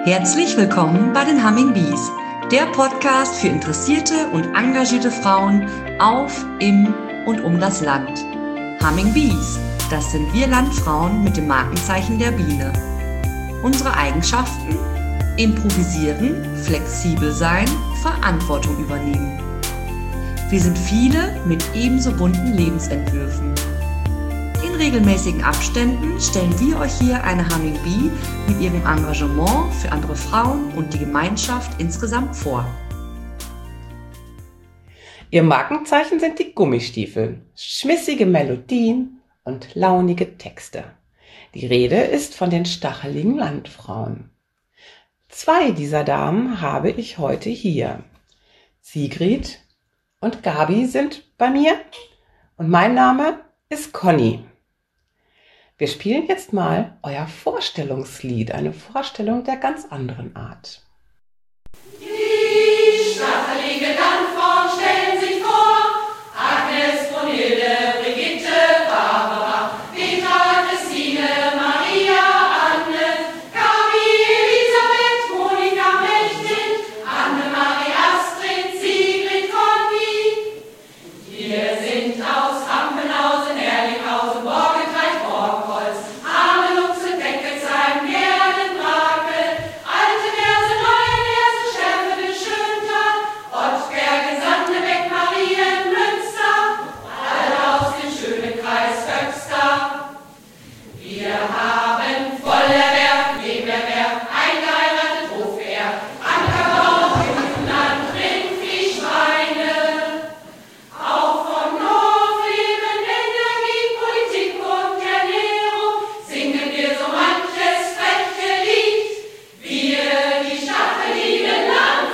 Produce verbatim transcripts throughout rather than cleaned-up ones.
Herzlich willkommen bei den Humming Bees, der Podcast für interessierte und engagierte Frauen auf, im und um das Land. Humming Bees, das sind wir Landfrauen mit dem Markenzeichen der Biene. Unsere Eigenschaften? Improvisieren, flexibel sein, Verantwortung übernehmen. Wir sind viele mit ebenso bunten Lebensentwürfen. In regelmäßigen Abständen stellen wir euch hier eine Humming Bee mit ihrem Engagement für andere Frauen und die Gemeinschaft insgesamt vor. Ihr Markenzeichen sind die Gummistiefel, schmissige Melodien und launige Texte. Die Rede ist von den stacheligen Landfrauen. Zwei dieser Damen habe ich heute hier. Sigrid und Gabi sind bei mir und mein Name ist Conny. Wir spielen jetzt mal euer Vorstellungslied, eine Vorstellung der ganz anderen Art. Die stacheligen Landfrauen stellen sich vor: Agnes, Brunhilde, Brigitte, Barbara, Petra, Christine, Maria, Anne, Gabi, Elisabeth, Monika, Mechthild, Annemarie, Astrid, Sigrid, Conny. Wir sind aus Hampenhausen, Erlinghausen, Borgentreich, Borgholz, Hamelutze, Deckelsheim, Werden, Brakel, Alte Verse, Neue Verse, Schärfe, Schöntal, Ottbergen, Sandebeck, Marien, Münster, alle aus dem schönen Kreis Höxter. Wir haben Vollerwerb, Nebenerwerb, eingeheiratet, Hofgeerbt, Ackerbau, Land, Rindvieh, Schweine. Auch vom Hofleben, Energie, Politik und Ernährung singen wir so manches freche Lied. Wir, die stacheligen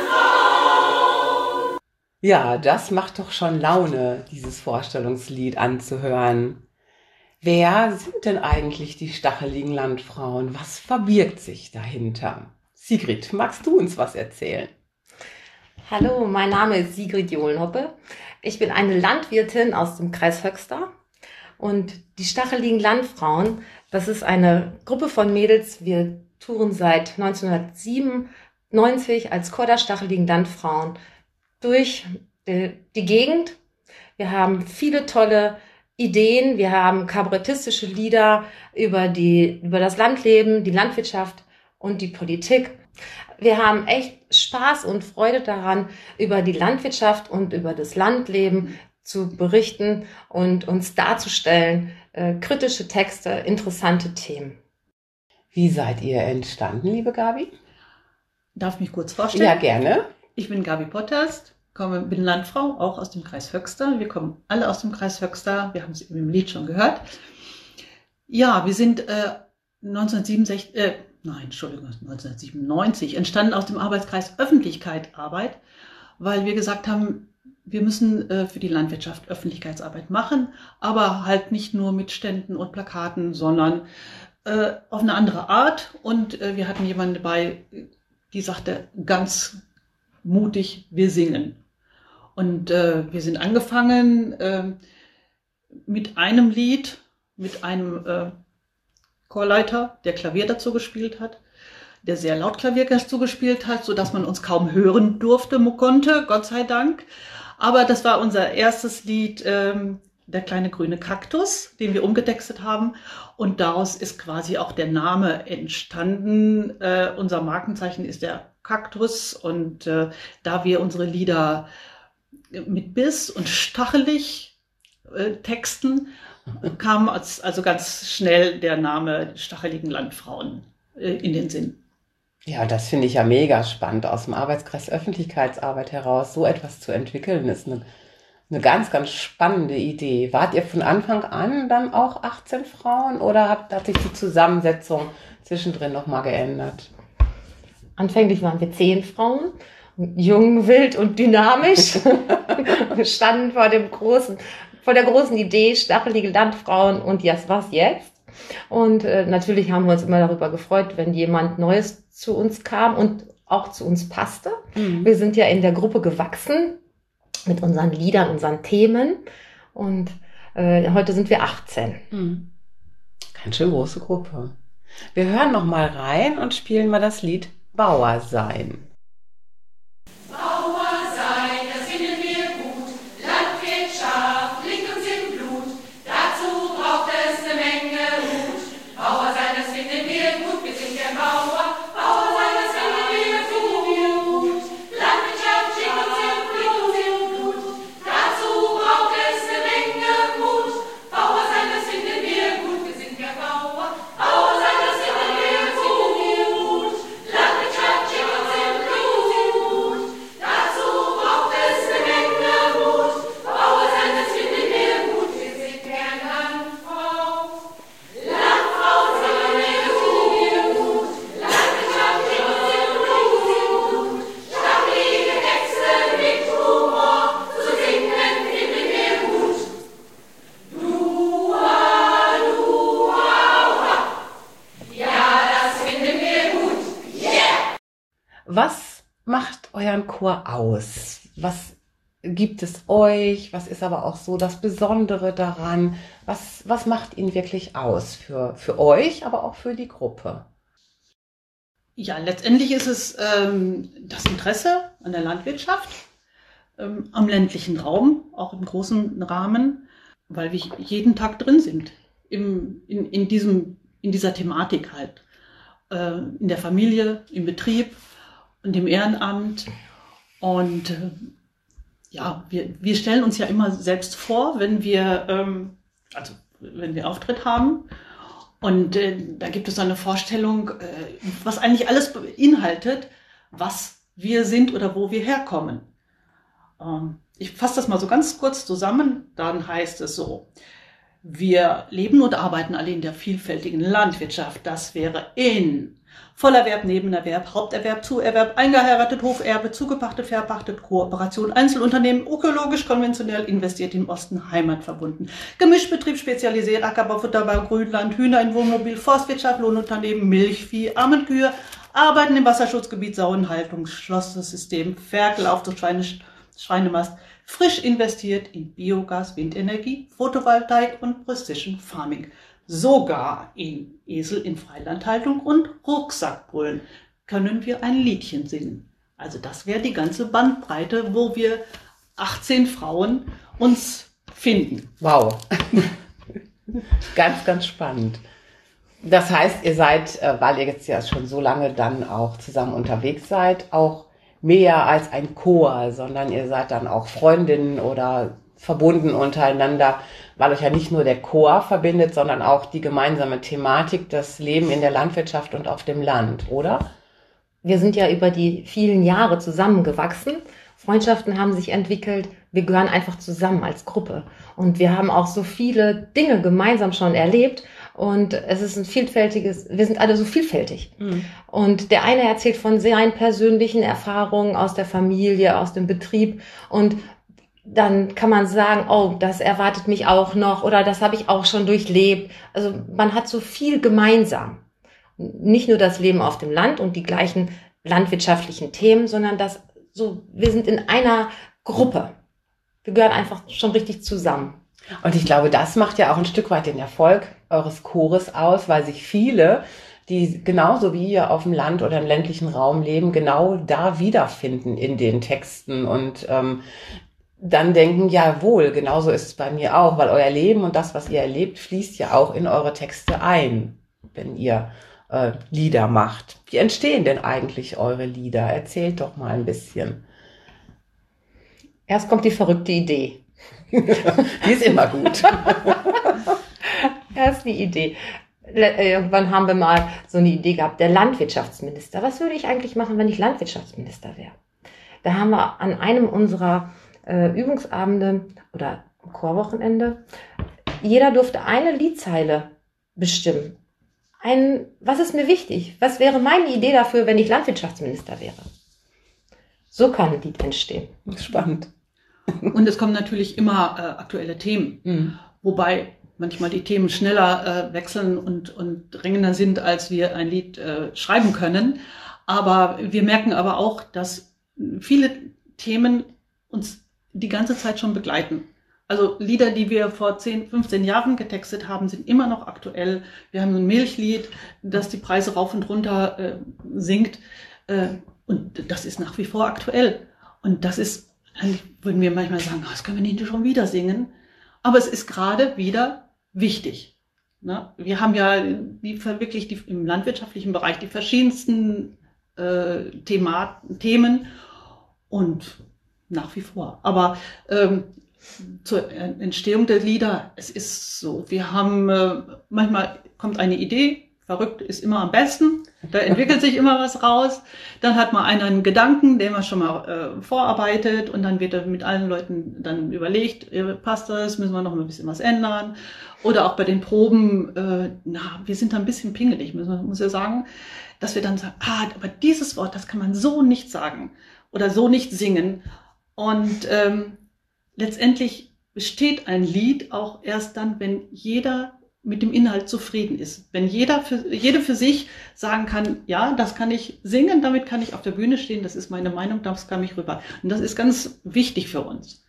Landfrauen. Ja, das macht doch schon Laune, dieses Vorstellungslied anzuhören. Wer sind denn eigentlich die stacheligen Landfrauen? Was verbirgt sich dahinter? Sigrid, magst du uns was erzählen? Hallo, mein Name ist Sigrid Johlenhoppe. Ich bin eine Landwirtin aus dem Kreis Höxter. Und die stacheligen Landfrauen, das ist eine Gruppe von Mädels. Wir touren seit neunzehnhundertsiebenundneunzig als Chor der stacheligen Landfrauen durch die, die Gegend. Wir haben viele tolle Ideen. Wir haben kabarettistische Lieder über die, über das Landleben, die Landwirtschaft und die Politik. Wir haben echt Spaß und Freude daran, über die Landwirtschaft und über das Landleben zu berichten und uns darzustellen, äh, kritische Texte, interessante Themen. Wie seid ihr entstanden, liebe Gabi? Darf ich mich kurz vorstellen? Ja, gerne. Ich bin Gabi Potterst, komme, bin Landfrau, auch aus dem Kreis Höxter. Wir kommen alle aus dem Kreis Höxter. Wir haben es eben im Lied schon gehört. Ja, wir sind äh, neunzehnhundertsiebenundsechzig, äh, nein, Entschuldigung, neunzehnhundertsiebenundneunzig entstanden aus dem Arbeitskreis Öffentlichkeit Arbeit, weil wir gesagt haben, wir müssen äh, für die Landwirtschaft Öffentlichkeitsarbeit machen, aber halt nicht nur mit Ständen und Plakaten, sondern äh, auf eine andere Art. Und äh, wir hatten jemanden dabei, die sagte ganz mutig, wir singen. Und äh, wir sind angefangen äh, mit einem Lied, mit einem äh, Chorleiter, der Klavier dazu gespielt hat, der sehr laut Klavier dazu gespielt hat, sodass man uns kaum hören durfte, konnte, Gott sei Dank. Aber das war unser erstes Lied, ähm, der kleine grüne Kaktus, den wir umgetextet haben. Und daraus ist quasi auch der Name entstanden. Äh, unser Markenzeichen ist der Kaktus. Und äh, da wir unsere Lieder mit Biss und stachelig äh, texten, kam als, also ganz schnell der Name Stacheligen Landfrauen äh, in den Sinn. Ja, das finde ich ja mega spannend, aus dem Arbeitskreis Öffentlichkeitsarbeit heraus so etwas zu entwickeln, ist eine, eine ganz, ganz spannende Idee. Wart ihr von Anfang an dann auch achtzehn Frauen oder hat, hat sich die Zusammensetzung zwischendrin nochmal geändert? Anfänglich waren wir zehn Frauen, jung, wild und dynamisch. Wir standen vor dem großen, vor der großen Idee, stachelige Landfrauen und yes, was jetzt? Und äh, natürlich haben wir uns immer darüber gefreut, wenn jemand Neues zu uns kam und auch zu uns passte. Mhm. Wir sind ja in der Gruppe gewachsen mit unseren Liedern, unseren Themen und äh, heute sind wir achtzehn. Mhm. Ganz schön große Gruppe. Wir hören noch mal rein und spielen mal das Lied Bauer sein. Bauer sein, das finden wir gut. Landwirtschaft liegt uns im Blut. Dazu braucht es eine Menge Mut. Bauer sein, das finden wir gut. Wir sind gern Bauer. Bauer sein, das finden wir gut. Landwirtschaft liegt uns im Blut. Dazu braucht es eine Menge Mut. Bauer sein, das finden wir gut. Wir sind gern Bauer. Bauer sein, das finden wir gut. Landwirtschaft liegt uns im Blut. Dazu braucht es eine Menge Mut. Bauer sein, das finden wir gut. Wir sind gern Landfrau. Landfrau sind wir gut. Landwirtschaft liegt uns im Blut. Stabile Texte mit Humor zu singen finden wir gut. Dua, dua, wa. Ja, das finden wir gut. Yeah! Was macht euren Chor aus? Was gibt es euch? Was ist aber auch so das Besondere daran? Was, was macht ihn wirklich aus für, für euch, aber auch für die Gruppe? Ja, letztendlich ist es ähm, das Interesse an der Landwirtschaft, ähm, am ländlichen Raum, auch im großen Rahmen, weil wir jeden Tag drin sind, im, in, in, diesem, in dieser Thematik halt. Äh, in der Familie, im Betrieb und im Ehrenamt. Und äh, ja, wir, wir stellen uns ja immer selbst vor, wenn wir, ähm, also wenn wir Auftritt haben. Und äh, da gibt es so eine Vorstellung, äh, was eigentlich alles beinhaltet, was wir sind oder wo wir herkommen. Ähm, ich fasse das mal so ganz kurz zusammen, dann heißt es so: Wir leben und arbeiten alle in der vielfältigen Landwirtschaft. Das wäre in Vollerwerb, Nebenerwerb, Haupterwerb, Zuerwerb, eingeheiratet, Hoferbe, zugepachtet, verpachtet, Kooperation, Einzelunternehmen, ökologisch, konventionell, investiert im Osten, heimatverbunden, Gemischbetrieb, spezialisiert, Ackerbau, Futterbau, Grünland, Hühner in Wohnmobil, Forstwirtschaft, Lohnunternehmen, Milchvieh, Armenkühe, Arbeiten im Wasserschutzgebiet, Sauenhaltung, Schlosssystem, Ferkel, Aufzucht, Schweine, Schweinemast, frisch investiert in Biogas, Windenergie, Photovoltaik und Precision Farming. Sogar in Esel in Freilandhaltung und Rucksackbrüllen können wir ein Liedchen singen. Also das wäre die ganze Bandbreite, wo wir achtzehn Frauen uns finden. Wow. Ganz, ganz spannend. Das heißt, ihr seid, weil ihr jetzt ja schon so lange dann auch zusammen unterwegs seid, auch mehr als ein Chor, sondern ihr seid dann auch Freundinnen oder verbunden untereinander, weil euch ja nicht nur der Chor verbindet, sondern auch die gemeinsame Thematik, das Leben in der Landwirtschaft und auf dem Land, oder? Wir sind ja über die vielen Jahre zusammengewachsen. Freundschaften haben sich entwickelt. Wir gehören einfach zusammen als Gruppe. Und wir haben auch so viele Dinge gemeinsam schon erlebt. Und es ist ein vielfältiges, wir sind alle so vielfältig. Mhm. Und der eine erzählt von seinen persönlichen Erfahrungen aus der Familie, aus dem Betrieb. Und dann kann man sagen, oh, das erwartet mich auch noch oder das habe ich auch schon durchlebt. Also man hat so viel gemeinsam. Nicht nur das Leben auf dem Land und die gleichen landwirtschaftlichen Themen, sondern das so, wir sind in einer Gruppe. Wir gehören einfach schon richtig zusammen. Und ich glaube, das macht ja auch ein Stück weit den Erfolg eures Chores aus, weil sich viele, die genauso wie ihr auf dem Land oder im ländlichen Raum leben, genau da wiederfinden in den Texten und ähm, dann denken, jawohl, genauso ist es bei mir auch, weil euer Leben und das, was ihr erlebt, fließt ja auch in eure Texte ein, wenn ihr äh, Lieder macht. Wie entstehen denn eigentlich eure Lieder? Erzählt doch mal ein bisschen. Erst kommt die verrückte Idee. Die ist immer gut. Erst die Idee. Irgendwann haben wir mal so eine Idee gehabt, der Landwirtschaftsminister. Was würde ich eigentlich machen, wenn ich Landwirtschaftsminister wäre? Da haben wir an einem unserer äh, Übungsabende oder Chorwochenende, jeder durfte eine Liedzeile bestimmen. Ein, was ist mir wichtig? Was wäre meine Idee dafür, wenn ich Landwirtschaftsminister wäre? So kann ein Lied entstehen. Spannend. Und es kommen natürlich immer äh, aktuelle Themen, mhm. wobei manchmal die Themen schneller äh, wechseln und, und drängender sind, als wir ein Lied äh, schreiben können. Aber wir merken aber auch, dass viele Themen uns die ganze Zeit schon begleiten. Also Lieder, die wir vor zehn, fünfzehn Jahren getextet haben, sind immer noch aktuell. Wir haben ein Milchlied, das die Preise rauf und runter äh, singt. Äh, und das ist nach wie vor aktuell. Und das ist, eigentlich würden wir manchmal sagen, oh, das können wir nicht schon wieder singen. Aber es ist gerade wieder wichtig. Ne? Wir haben ja die, wirklich die, im landwirtschaftlichen Bereich die verschiedensten äh, Thema, Themen und nach wie vor. Aber ähm, zur Entstehung der Lieder, es ist so, wir haben, äh, manchmal kommt eine Idee, verrückt ist immer am besten, da entwickelt sich immer was raus, dann hat man einen Gedanken, den man schon mal äh, vorarbeitet und dann wird er mit allen Leuten dann überlegt, äh, passt das, müssen wir noch ein bisschen was ändern oder auch bei den Proben, äh, na, wir sind da ein bisschen pingelig, muss man muss ja sagen, dass wir dann sagen, ah, aber dieses Wort, das kann man so nicht sagen oder so nicht singen und ähm, letztendlich besteht ein Lied auch erst dann, wenn jeder mit dem Inhalt zufrieden ist. Wenn jeder für, jede für sich sagen kann, ja, das kann ich singen, damit kann ich auf der Bühne stehen, das ist meine Meinung, das kann mich rüber. Und das ist ganz wichtig für uns.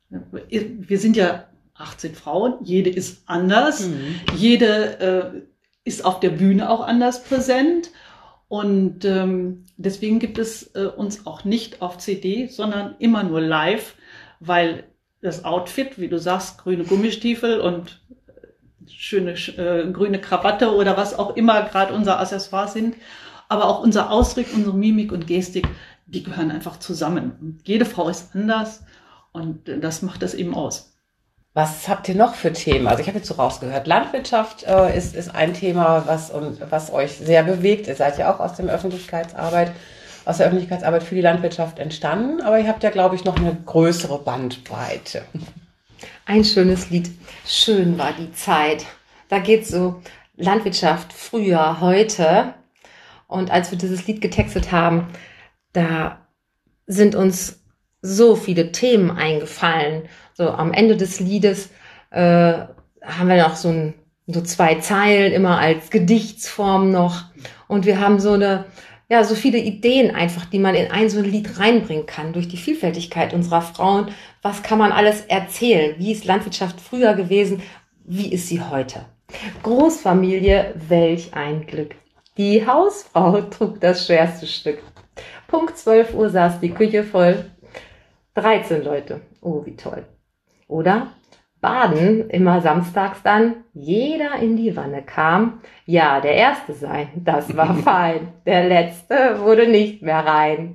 Wir sind ja achtzehn Frauen, jede ist anders, mhm. jede äh, ist auf der Bühne auch anders präsent. Und ähm, deswegen gibt es äh, uns auch nicht auf C D, sondern immer nur live, weil das Outfit, wie du sagst, grüne Gummistiefel und schöne äh, grüne Krawatte oder was auch immer gerade unser Accessoire sind, aber auch unser Ausdruck, unsere Mimik und Gestik, die gehören einfach zusammen. Und jede Frau ist anders und äh, das macht das eben aus. Was habt ihr noch für Themen? Also ich habe jetzt so rausgehört, Landwirtschaft äh, ist, ist ein Thema, was, und, was euch sehr bewegt. Ihr seid ja auch aus der Öffentlichkeitsarbeit, aus der Öffentlichkeitsarbeit für die Landwirtschaft entstanden, aber ihr habt ja, glaube ich, noch eine größere Bandbreite. Ein schönes Lied. Schön war die Zeit. Da geht es so Landwirtschaft früher, heute. Und als wir dieses Lied getextet haben, da sind uns so viele Themen eingefallen. So am Ende des Liedes äh, haben wir noch so, ein, so zwei Zeilen immer als Gedichtsform noch. Und wir haben so eine, ja, so viele Ideen einfach, die man in ein so ein Lied reinbringen kann, durch die Vielfältigkeit unserer Frauen. Was kann man alles erzählen? Wie ist Landwirtschaft früher gewesen? Wie ist sie heute? Großfamilie, welch ein Glück. Die Hausfrau trug das schwerste Stück. Punkt zwölf Uhr saß die Küche voll. dreizehn Leute. Oh, wie toll. Oder? Baden, immer samstags dann, jeder in die Wanne kam. Ja, der Erste sein, das war fein. Der Letzte wurde nicht mehr rein.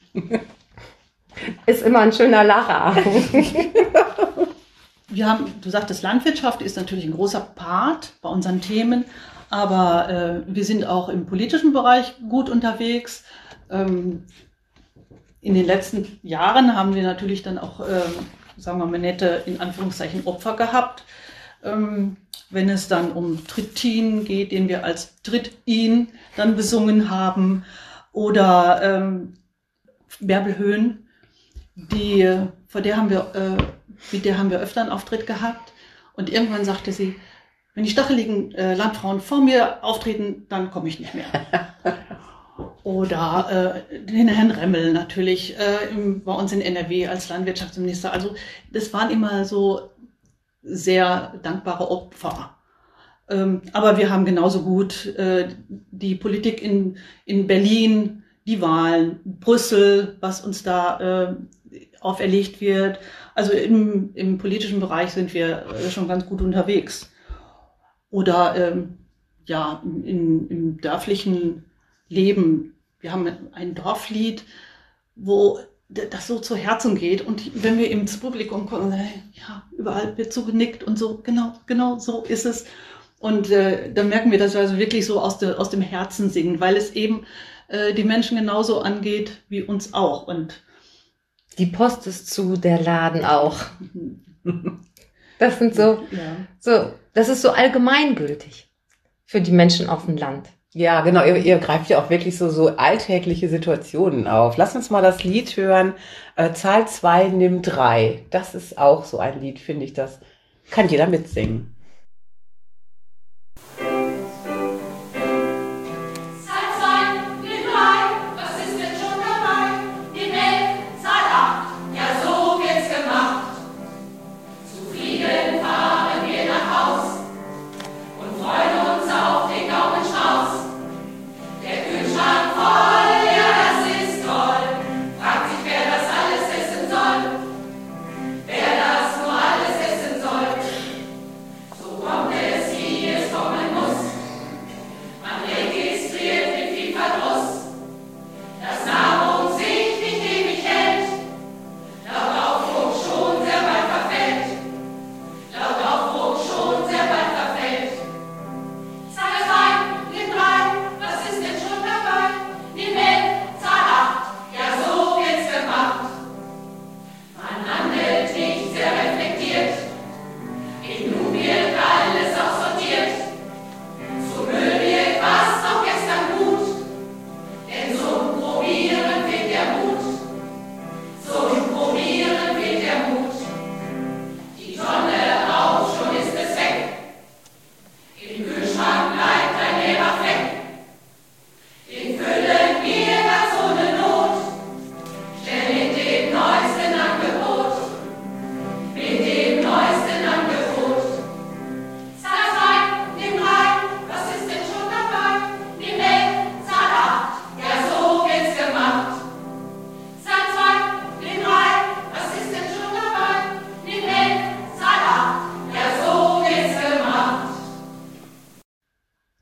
Ist immer ein schöner Lacher. Wir haben, du sagtest, Landwirtschaft ist natürlich ein großer Part bei unseren Themen, aber äh, wir sind auch im politischen Bereich gut unterwegs. Ähm, in den letzten Jahren haben wir natürlich dann auch ähm, sagen wir mal, nette, in Anführungszeichen, Opfer gehabt. Ähm, wenn es dann um Trittin geht, den wir als Tritt-In dann besungen haben, oder ähm, Bärbel Höhn, die, vor der haben wir, äh, mit der haben wir öfter einen Auftritt gehabt. Und irgendwann sagte sie, wenn die stacheligen äh, Landfrauen vor mir auftreten, dann komme ich nicht mehr. Oder äh, den Herrn Remmel natürlich äh, im, bei uns in N R W als Landwirtschaftsminister. Also das waren immer so sehr dankbare Opfer. Ähm, aber wir haben genauso gut äh, die Politik in, in Berlin, die Wahlen, Brüssel, was uns da äh, auferlegt wird. Also im, im politischen Bereich sind wir äh, schon ganz gut unterwegs. Oder ähm, ja, in, im dörflichen Leben. Wir haben ein Dorflied, wo das so zu Herzen geht. Und wenn wir ins Publikum kommen, ja, überall wird so genickt und so, genau, genau so ist es. Und äh, dann merken wir, dass wir also wirklich so aus, de, aus dem Herzen singen, weil es eben äh, die Menschen genauso angeht wie uns auch. Und die Post ist zu, der Laden auch. Das sind so, ja. so, das ist so allgemeingültig für die Menschen auf dem Land. Ja, genau. Ihr, ihr greift ja auch wirklich so, so alltägliche Situationen auf. Lass uns mal das Lied hören. Äh, Zahl zwei, nimm drei. Das ist auch so ein Lied, finde ich. Das kann jeder mitsingen. Voll, ja,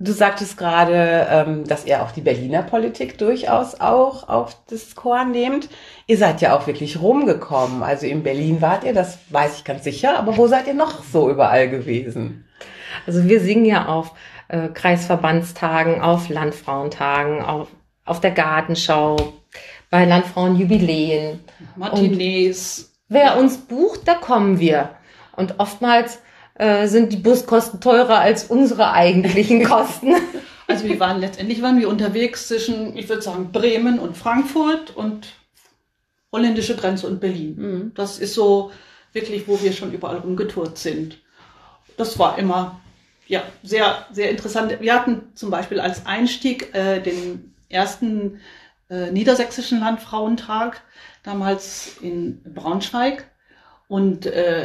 Du sagtest gerade, ähm, dass ihr auch die Berliner Politik durchaus auch auf das Korn nehmt. Ihr seid ja auch wirklich rumgekommen. Also in Berlin wart ihr, das weiß ich ganz sicher. Aber wo seid ihr noch so überall gewesen? Also wir singen ja auf äh, Kreisverbandstagen, auf Landfrauentagen, auf, auf der Gartenschau, bei Landfrauenjubiläen. Martinez. Wer uns bucht, da kommen wir. Und oftmals äh, sind die Buskosten teurer als unsere eigentlichen Kosten. Also wir waren letztendlich waren wir unterwegs zwischen, ich würde sagen, Bremen und Frankfurt und holländische Grenze und Berlin. Mhm. Das ist so wirklich, wo wir schon überall rumgetourt sind. Das war immer ja sehr, sehr interessant. Wir hatten zum Beispiel als Einstieg äh, den ersten äh, niedersächsischen Landfrauentag, damals in Braunschweig. Und äh,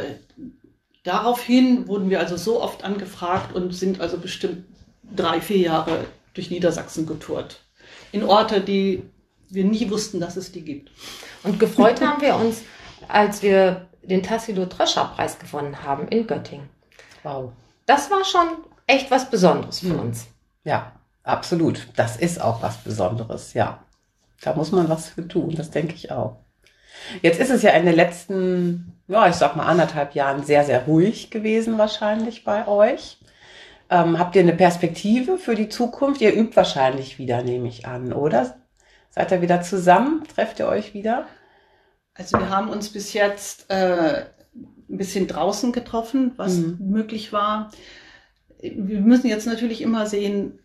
daraufhin wurden wir also so oft angefragt und sind also bestimmt drei, vier Jahre durch Niedersachsen getourt. In Orte, die wir nie wussten, dass es die gibt. Und gefreut haben wir uns, als wir den Tassilo-Tröscher-Preis gewonnen haben in Göttingen. Wow. Das war schon echt was Besonderes für uns. Ja, absolut. Das ist auch was Besonderes, ja. Da muss man was für tun, das denke ich auch. Jetzt ist es ja in den letzten, ja, ich sag mal anderthalb Jahren sehr, sehr ruhig gewesen wahrscheinlich bei euch. Ähm, habt ihr eine Perspektive für die Zukunft? Ihr übt wahrscheinlich wieder, nehme ich an, oder? Seid ihr wieder zusammen? Trefft ihr euch wieder? Also wir haben uns bis jetzt äh, ein bisschen draußen getroffen, was Mhm. möglich war. Wir müssen jetzt natürlich immer sehen,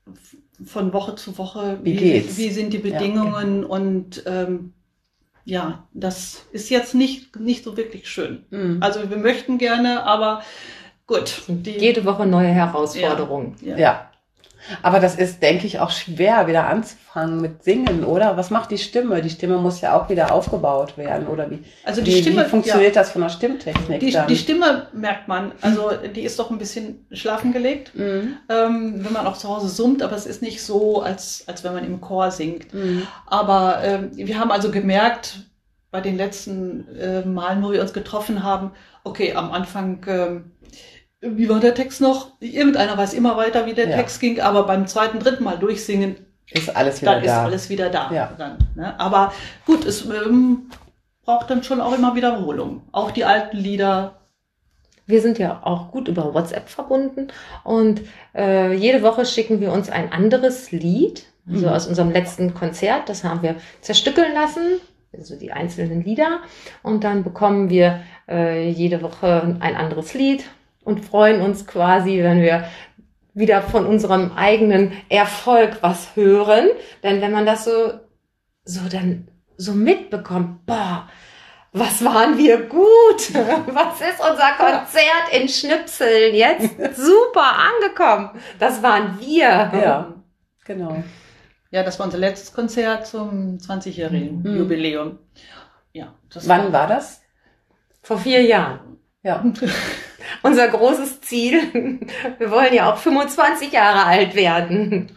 von Woche zu Woche, Wie geht's? wie sind die Ja, Bedingungen und ähm, ja, das ist jetzt nicht, nicht so wirklich schön. Mhm. Also wir möchten gerne, aber gut. Die, Jede Woche neue Herausforderungen. ja. Ja. Aber das ist, denke ich, auch schwer, wieder anzufangen mit Singen, oder? Was macht die Stimme? Die Stimme muss ja auch wieder aufgebaut werden, oder wie? Also die wie, Stimme, wie funktioniert das von der Stimmtechnik Die, dann? die Stimme merkt man, also die ist doch ein bisschen schlafen gelegt, Mhm. ähm, wenn man auch zu Hause summt, aber es ist nicht so, als, als wenn man im Chor singt. Mhm. Aber ähm, wir haben also gemerkt, bei den letzten äh, Malen, wo wir uns getroffen haben, okay, am Anfang, ähm, wie war der Text noch? Irgendeiner weiß immer weiter, wie der Ja. Text ging, aber beim zweiten, dritten Mal durchsingen, Ist alles wieder dann da. ist alles wieder da. Ja. Dann, ne? Aber gut, es ähm, braucht dann schon auch immer Wiederholung. Auch die alten Lieder. Wir sind ja auch gut über WhatsApp verbunden und äh, jede Woche schicken wir uns ein anderes Lied, also Mhm. aus unserem letzten Konzert. Das haben wir zerstückeln lassen, also die einzelnen Lieder. Und dann bekommen wir äh, jede Woche ein anderes Lied und freuen uns quasi, wenn wir wieder von unserem eigenen Erfolg was hören. Denn wenn man das so, so dann so mitbekommt, boah, was waren wir gut? Was ist unser Konzert in Schnipseln jetzt? Super angekommen. Das waren wir. Ja, genau. Ja, das war unser letztes Konzert zum zwanzigjährigen Mhm. Jubiläum. Ja, das Wann war das? Vor vier Jahren. Ja. Unser großes Ziel. Wir wollen ja auch fünfundzwanzig Jahre alt werden.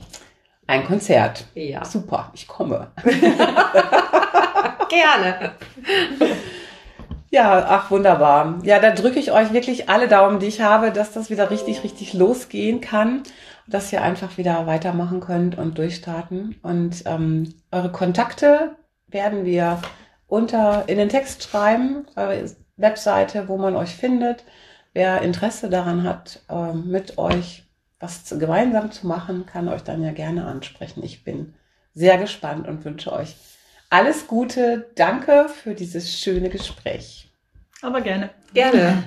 Ein Konzert. Ja, Super, ich komme. gerne. Ja, ach wunderbar. Ja, da drücke ich euch wirklich alle Daumen, die ich habe, dass das wieder richtig, richtig losgehen kann. Dass ihr einfach wieder weitermachen könnt und durchstarten. Und ähm, eure Kontakte werden wir unter in den Text schreiben, eure Webseite, wo man euch findet. Wer Interesse daran hat, ähm, mit euch was zu, gemeinsam zu machen, kann euch dann ja gerne ansprechen. Ich bin sehr gespannt und wünsche euch alles Gute. Danke für dieses schöne Gespräch. Aber gerne. Gerne.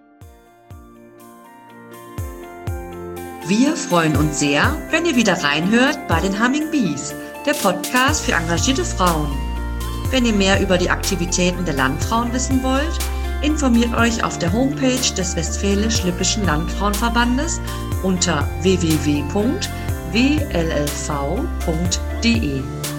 Wir freuen uns sehr, wenn ihr wieder reinhört bei den Humming Bees, der Podcast für engagierte Frauen. Wenn ihr mehr über die Aktivitäten der Landfrauen wissen wollt, informiert euch auf der Homepage des Westfälisch-Lippischen Landfrauenverbandes unter w w w punkt w l l v punkt d e.